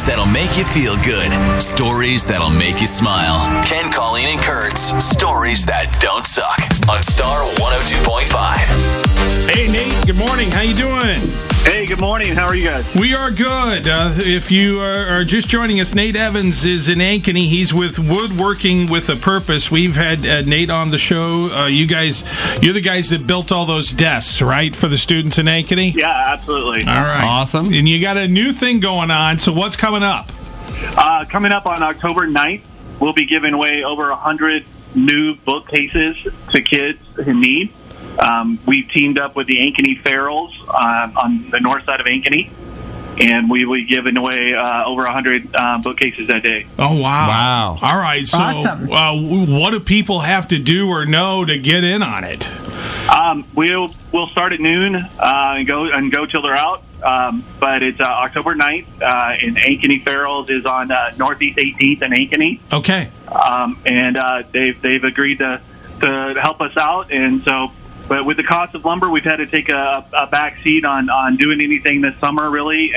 that'll make you feel good. Stories that'll make you smile. Ken, Colleen, and Kurt's Stories That Don't Suck on Star 102.5. Hey, Nate. Good morning. How you doing? Hey, good morning. How are you guys? We are good. If you are just joining us, Nate Evans is in Ankeny. He's with Woodworking with a Purpose. We've had Nate on the show. You're the guys that built all those desks, right, for the students in Ankeny? Yeah, absolutely. All right. Awesome. And you got a new thing going on, so what's coming up? Coming up on October 9th, we'll be giving away over 100 new bookcases to kids in need. We've teamed up with the Ankeny Ferals on the north side of Ankeny, and we will be giving away over 100 bookcases that day. Oh, wow. Wow. All right. So Awesome. What do people have to do or know to get in on it? We'll start at noon and go till they're out. But it's October 9th, and Ankeny Ferals is on Northeast 18th and Ankeny. Okay. And they've agreed to help us out, and so. But with the cost of lumber, we've had to take a back seat on doing anything this summer, really,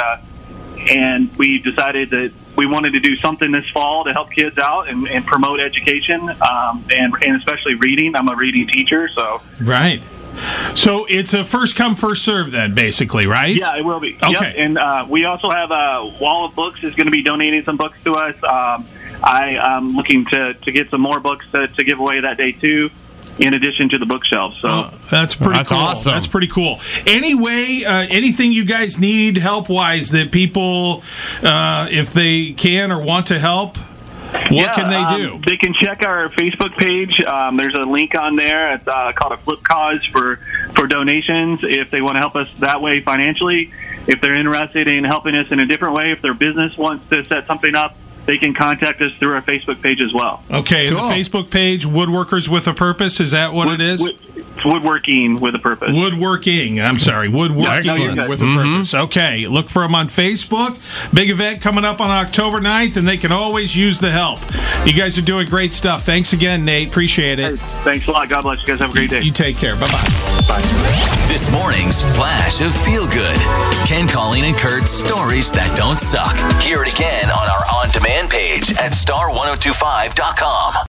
and we decided that we wanted to do something this fall to help kids out and promote education, and especially reading. I'm a reading teacher, so. Right. So it's a first come, first serve then, basically, right? Yeah, it will be. Okay. Yep. And we also have Wall of Books is going to be donating some books to us. I'm looking to get some more books to give away that day, too, in addition to the bookshelf. So that's pretty cool. Awesome. That's pretty cool. Anyway, anything you guys need help-wise that people, if they can or want to help, what can they do? They can check our Facebook page. There's a link on there. It's called a Flip Cause for donations if they want to help us that way financially. If they're interested in helping us in a different way, if their business wants to set something up, they can contact us through our Facebook page as well. Okay, Cool. and the Facebook page, Woodworkers with a Purpose, is that what it is? It's Woodworking with a Purpose. Woodworking. I'm sorry, Woodworking Excellent. with a Purpose. Okay, look for them on Facebook. Big event coming up on October 9th, and they can always use the help. You guys are doing great stuff. Thanks again, Nate. Appreciate it. Thanks a lot. God bless you guys. Have a great day. You take care. Bye-bye. Bye. This morning's flash of feel good. Ken, Colleen, and Kurt's Stories That Don't Suck. Hear it again on our on-demand page at star1025.com.